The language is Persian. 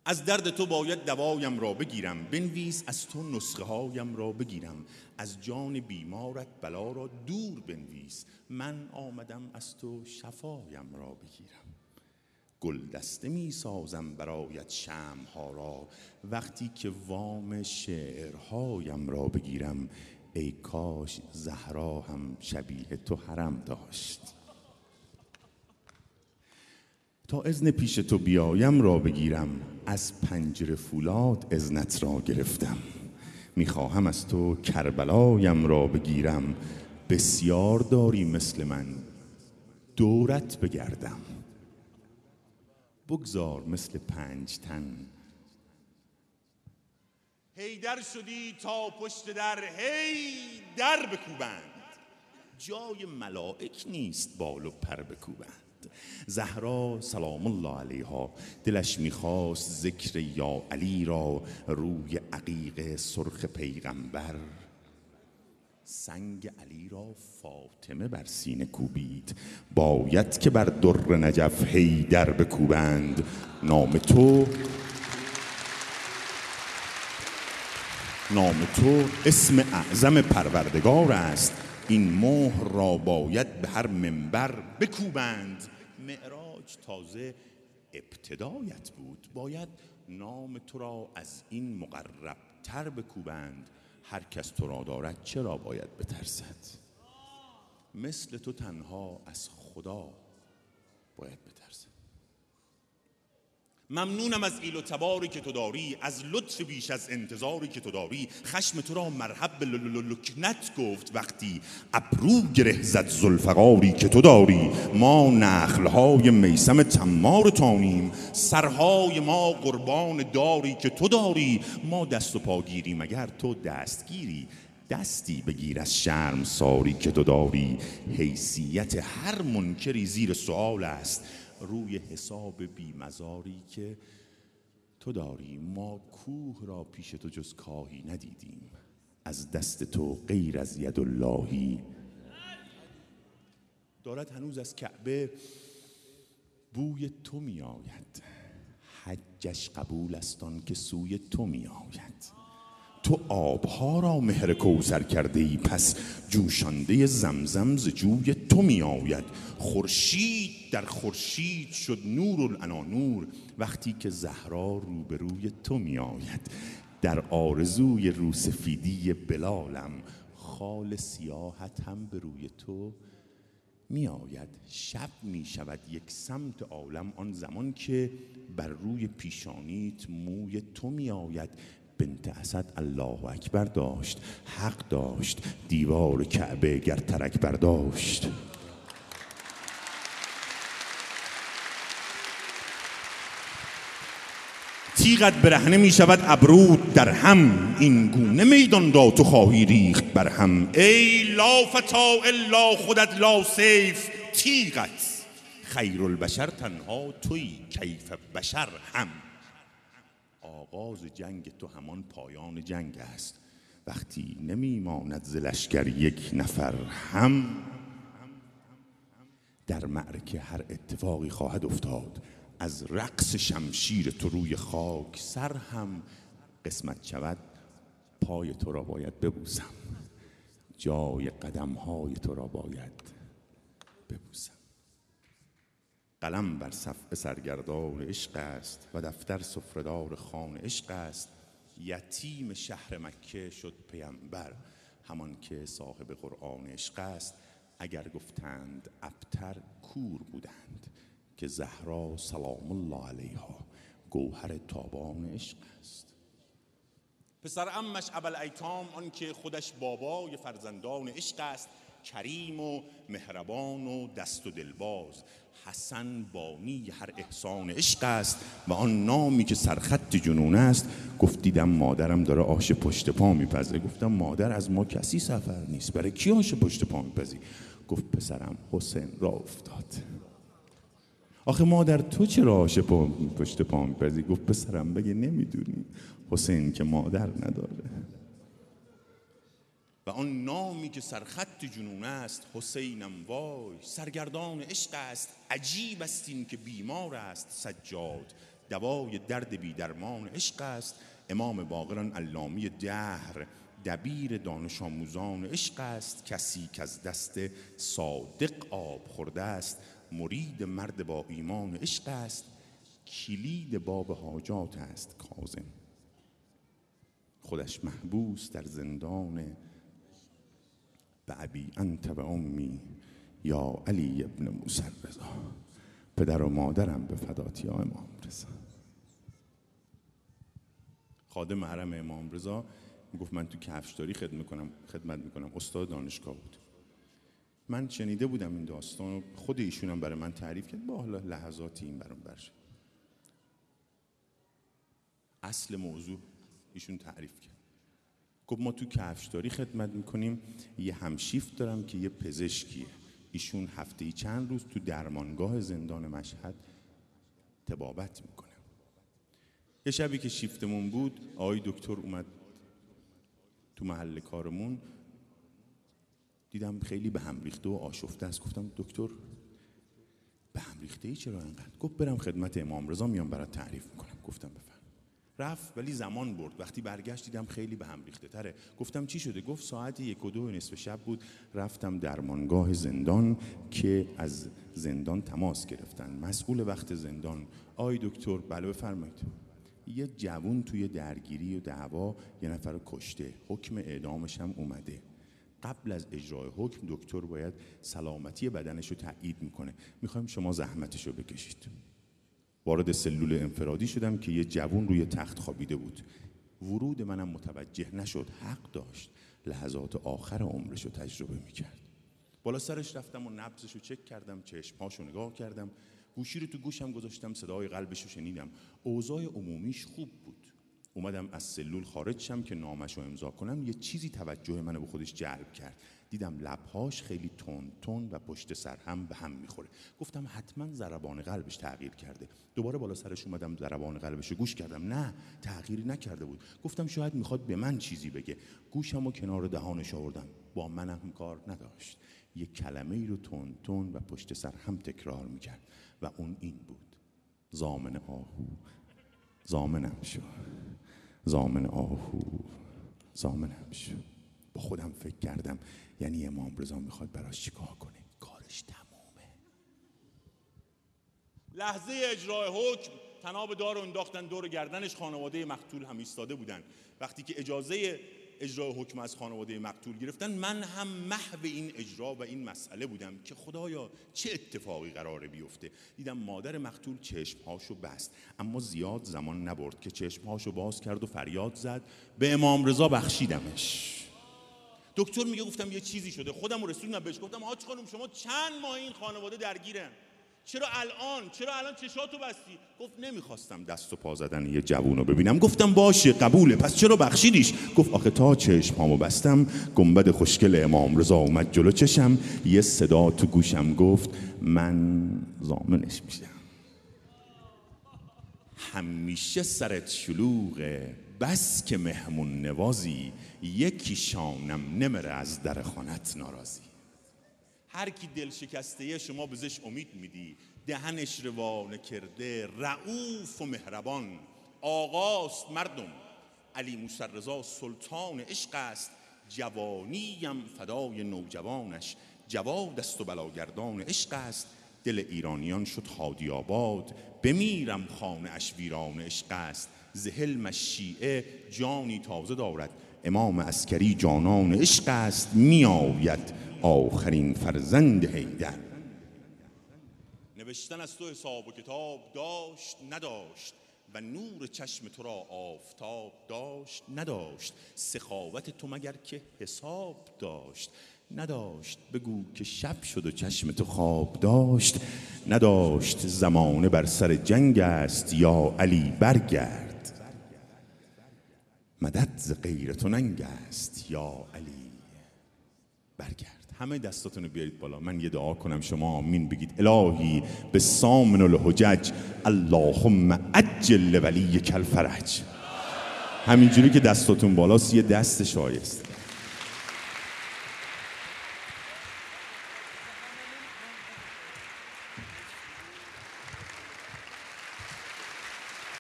از درد تو باید دوایم را بگیرم، بنویس از تو نسخه هایم را بگیرم. از جان بیمارت بلا را دور بنویس، من آمدم از تو شفایم را بگیرم. گل دسته می سازم برایت شمع‌ها را، وقتی که وام شعرهایم را بگیرم. ای کاش زهرا هم شبیه تو حرم داشت، تا اذن پیش تو بیایم را بگیرم. از پنجره فولاد اذنت را گرفتم، میخواهم از تو کربلایم را بگیرم. بسیار داری مثل من دورت بگردم، بگذار مثل 5 تن. حیدر شدی تا پشت در هی در بکوبند، جای ملائک نیست بال و پر بکوبند. زهرا سلام الله علیها دلش میخواست ذکر یا علی را، روی عقیق سرخ پیغمبر. سنگ علی را فاطمه بر سینه کوبید، باید که بر در نجف حیدر بکوبند. نام تو اسم اعظم پروردگار است، این مهر را باید به هر منبر بکوبند. معراج تازه ابتدایت بود، باید نام تو را از این مقرب تر بکوبند. هر کس تو را دارد چرا باید بترسد، مثل تو تنها از خدا باید بترسد. ممنونم از ایل و تباری که تو داری، از لطف بیش از انتظاری که تو داری. خشم تو را مرحب به لکنت گفت وقتی ابرو گره زد ذوالفقاری که تو داری. ما نخلهای میثم تمار تانیم، سرهای ما قربان داری که تو داری. ما دست و پا گیریم اگر تو دستگیری، دستی بگیر از شرم ساری که تو داری. حیثیت هر منکری زیر سؤال است، روی حساب بیمزاری که تو داری. ما کوه را پیش تو جز کاهی ندیدیم، از دست تو غیر از یداللهی. دارد هنوز از کعبه بوی تو می آید، حجش قبول است آن که سوی تو می آید. تو آبها را مهر کوثر کرده ای، پس جوشانده زمزم ز جوی تو می آید. خورشید در خورشید شد نورالعنا نور، وقتی که زهرا روبروی تو می آید. در آرزوی روسفیدی بلالم، خال سیاحت هم به روی تو می آید. شب می شود یک سمت عالم آن زمان که بر روی پیشانیت موی تو می آید. بنت اسد الله اکبر داشت، حق داشت، دیوار کعبه گر ترک برداشت. تیغت برهنه می شود ابرود در هم، این گونه میدان را تو خواهی ریخت بر هم. ای لا فتا الا خودت لا سیف تیغت، خیر البشر تنها تویی کیف بشر هم. آغاز جنگ تو همان پایان جنگ است، وقتی نمی ماند ز لشکر یک نفر هم. در معرکه هر اتفاقی خواهد افتاد، از رقص شمشیر تو روی خاک سر هم. قسمت شود پای تو را باید ببوسم، جای قدمهای تو را باید ببوسم. قلم بر صفحه سرگردان عشق است و دفتر سفره‌دار خوان عشق است. یتیم شهر مکه شد پیامبر، همان که صاحب قرآن عشق است. اگر گفتند ابتر کور بودند، که زهرا سلام الله علیها گوهر تابان عشق است. پسر عمش ابوالایتام آن که خودش بابای فرزندان عشق است، کریم و مهربان و دست و دلباز. حسن بانی هر احسان عشق است و آن نامی که سرخط جنون است. گفت دیدم مادرم داره آش پشت پا میپزه. گفتم مادر از ما کسی سفر نیست، برای کی آش پشت پا میپزی؟ گفت پسرم حسین را افتاد. آخه مادر تو چرا آش پشت پا میپزی؟ گفت پسرم بگه نمیدونی، حسین که مادر نداره. و آن نامی که سرخط جنون است، حسینم وای سرگردان عشق است. عجیب است این که بیمار است سجاد، دوای درد بی درمان عشق است. امام باقران علامی دهر دبیر دانش آموزان عشق است. کسی که از دست صادق آب خورده است مرید مرد با ایمان عشق است. کلید باب حاجات است کاظم، خودش محبوس در زندان. به ابی انت و امی یا علی ابن موسی رضا، پدر و مادرم به فدات یا امام رضا. خادم حرم امام رضا گفت من تو کفشداری خدمت میکنم. استاد دانشگاه بود. من شنیده بودم این داستان، خود ایشون هم برای من تعریف کرد، با حالا لحظاتی این برام برشه. اصل موضوع ایشون تعریف کرد. گفت ما تو کفشداری خدمت میکنیم، یه همشیفت دارم که یه پزشکیه. ایشون هفته‌ای چند روز تو درمانگاه زندان مشهد طبابت میکنه. یه شبی که شیفتمون بود، آقای دکتر اومد تو محل کارمون، دیدم خیلی به هم ریخته و آشفته است. گفتم دکتر به هم ریخته ای چرا انقدر؟ گفت برم خدمت امام رضا میام برات تعریف میکنم. گفتم بفرم. رفت ولی زمان برد. وقتی برگشت دیدم خیلی به هم ریخته تره. گفتم چی شده؟ گفت ساعت 1:02 نصف شب بود، رفتم درمانگاه زندان که از زندان تماس گرفتن، مسئول وقت زندان. آی دکتر بله بفرمایید. یه جوون توی درگیری و دعوا یه نفر رو کشته، حکم اعدامش هم اومده. قبل از اجرای حکم دکتر باید سلامتی بدنش رو تایید میکنه. میخوایم شما زحمتش رو بکشید. وارد سلول انفرادی شدم که یه جوون روی تخت خوابیده بود. ورود منم متوجه نشد، حق داشت. لحظات آخر عمرش رو تجربه میکرد. بالا سرش رفتم و نبضش رو چک کردم، چشمهاش رو نگاه کردم، گوشی رو تو گوشم گذاشتم، صدای قلبش رو شنیدم. اوضاع عمومیش خوب بود. اومدم از سلول خارج شم که نامش رو امضا کنم. یه چیزی توجه منو به خودش جلب کرد. دیدم لبهاش خیلی تند و پشت سر هم به هم میخوره. گفتم حتما ضربان قلبش تغییر کرده. دوباره بالا سرش اومدم، ضربان قلبش رو گوش کردم، نه تغییری نکرده بود. گفتم شاید میخواد به من چیزی بگه. گوشمو کنار دهانش آوردم، با منم کار نداشت. یه کلمه ای رو تند و پشت سر هم تکرار میکرد و اون این بود: ضامن آهو ضامنم شو، ضامن آهو ضامنم شو. با خودم فکر کردم یعنی امام رضا میخواد براش چیکار کنه؟ کارش تمومه. لحظه اجرای حکم طناب دار رو انداختن دور گردنش. خانواده مقتول هم ایستاده بودن. وقتی که اجازه اجرای حکم از خانواده مقتول گرفتن، من هم محو این اجرا و این مسئله بودم که خدایا چه اتفاقی قراره بیفته. دیدم مادر مقتول چشمهاشو بست، اما زیاد زمان نبرد که چشمهاشو باز کرد و فریاد زد به امام رضا بخشیدمش. دکتر میگه گفتم یه چیزی شده. خودم رو رسوندم بهش، گفتم حاج خانم شما چند ماه این خانواده درگیرن، چرا الان چشاتو بستی؟ گفت نمیخواستم دست و پا زدن یه جوونو ببینم. گفتم باشه قبوله، پس چرا بخشیدیش؟ گفت آخه تا چشمامو بستم گنبد خوشگل امام رضا اومد جلو چشم، یه صدا تو گوشم گفت من ضامنش میشم. همیشه سرت شلوغه بس که مهمون نوازی، یکی شانم نمره از در خانت ناراضی. هر کی دل شکسته شما بزش امید میدی، دهنش روانه کرده رؤوف و مهربان. آقاست مردم علی موسی رضا سلطان عشق است، جوانیم فدای نوجوانش، جواد است و بلاگردان عشق است. دل ایرانیان شد هادی آباد، بمیرم خانه اش ویران عشق است. ز حلمش شیعه جانی تازه دارد، امام عسکری جانان عشق است. می آید آخرین فرزند حیدر. نوشتن از تو حساب و کتاب داشت نداشت، و نور چشم تو را آفتاب داشت نداشت. سخاوت تو مگر که حساب داشت نداشت. بگو که شب شد و چشم تو خواب داشت نداشت. زمانه بر سر جنگ است یا علی برگرد، مدد ز غیر تو ننگ است یا علی برگرد. همه دستاتون رو بیارید بالا، من یه دعا کنم شما آمین بگید. الهی به سامن الحجج اللهم عجل ولیک الفرج. همینجوری که دستاتون بالاست یه دست شایسته.